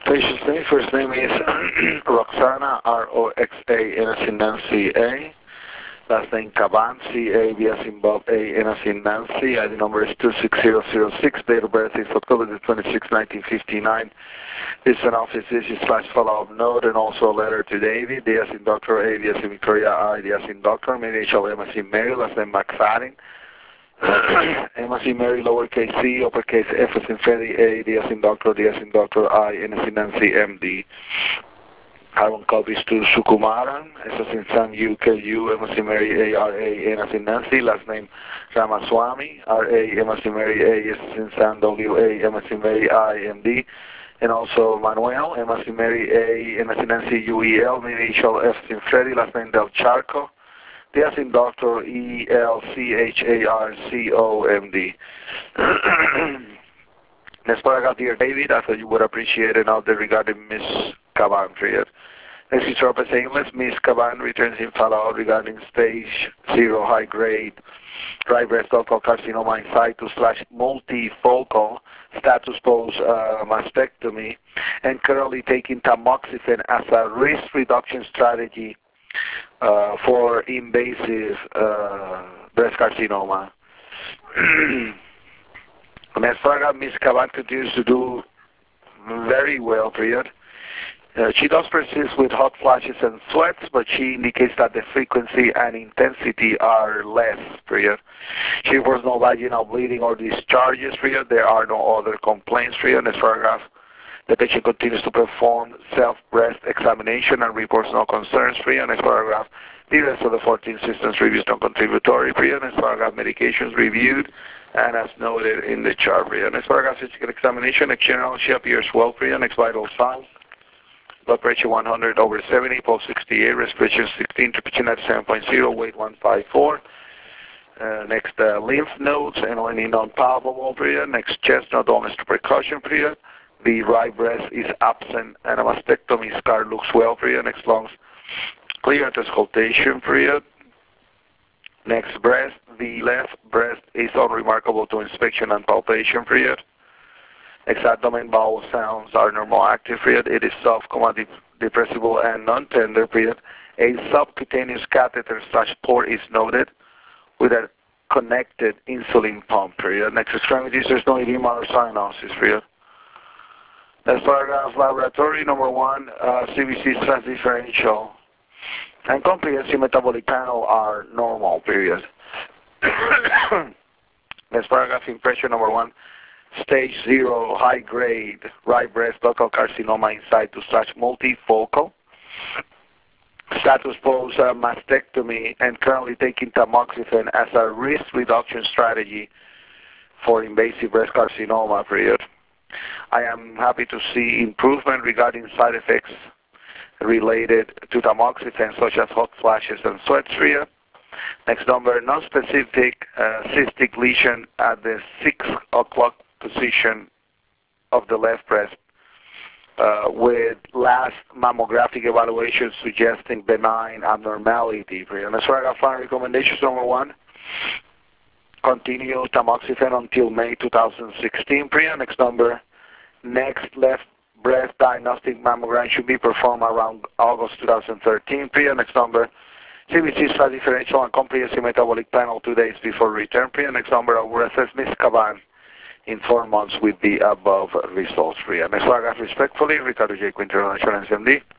Patient's name, first name is Roxana, R-O-X-A, N as in Nancy, A. Last name Caban, C-A-B as in Bob, A, N as in Nancy. ID number is 26006. Date of birth is October the 26th, 1959. It's an office visit / follow-up note and also a letter to David. D as in Dr. A, D as in Victoria, I, D as in Doctor. Main initial M as in Mary. Last name McFadden. M as in Mary, lowercase c, uppercase F as in Freddy, A, D as in Doctor, D as in Doctor, I, N as in Nancy, M-D. Carbon copies to Sukumaran, S as in Sam, U-K-U, M as in Mary, A-R-A, N as in Nancy. Last name Ramaswamy, R-A, M as in Mary, A, S as in Sam, W-A, M as in Mary, I-M-D. And also Manuel, M as in Mary, A, N as in Nancy, U-E-L, main initial F as in Freddy. Last name Del Charco. D as in Dr. E-L-C-H-A-R-C-O-M-D. Next paragraph, dear David, I thought you would appreciate an update regarding Miss Caban, period. Next is Robert Aimless. Miss Caban returns in follow-up regarding stage 0 high-grade right breast ductal carcinoma in situ / multifocal status post mastectomy and currently taking tamoxifen as a risk reduction strategy for invasive breast carcinoma. Next paragraph, Ms. Caban continues to do very well, period. She does persist with hot flashes and sweats, but she indicates that the frequency and intensity are less, period. She reports no vaginal bleeding or discharges, period. There are no other complaints, period. Next paragraph, the patient continues to perform self-breast examination and reports no concerns, period. Next paragraph, the rest of the 14 systems reviews non-contributory, period. Next paragraph, medications reviewed and as noted in the chart, period. Next paragraph, physical examination. Next general, she appears well, period. Next vital signs. Blood pressure 100/70, pulse 68, respiration 16, temperature at 7.0, weight 154. Next, lymph nodes and any non-palpable, period. Next, chest, no dullness to percussion, period. The right breast is absent and a mastectomy scar looks well, period. Next, lungs clear at auscultation, period. Next, breast, the left breast is unremarkable to inspection and palpation, period. Next, abdomen bowel sounds are normal active, period. It is soft, depressible, and non-tender, period. A subcutaneous catheter / port is noted with a connected insulin pump, period. Next, extremities, there's no edema or cyanosis, period. Next paragraph, laboratory number 1, CBC transdifferential and comprehensive metabolic panel are normal, period. Next paragraph, impression number 1, stage 0 high-grade right breast ductal carcinoma in situ / multifocal. Status post mastectomy and currently taking tamoxifen as a risk reduction strategy for invasive breast carcinoma, period. I am happy to see improvement regarding side effects related to tamoxifen, such as hot flashes and sweats, period. Next number, non-specific cystic lesion at the 6 o'clock position of the left breast with last mammographic evaluation suggesting benign abnormality, period. Let's write our final recommendations. Number 1, continue tamoxifen until May 2016, period. Next number, next left breast diagnostic mammogram should be performed around August 2013, period. Next number, CBC differential and comprehensive metabolic panel 2 days before return, period. Next number, I will assess Ms. Caban in 4 months with the above results, period. Next paragraph, respectfully, Ricardo J. Quintero, Insurance MD.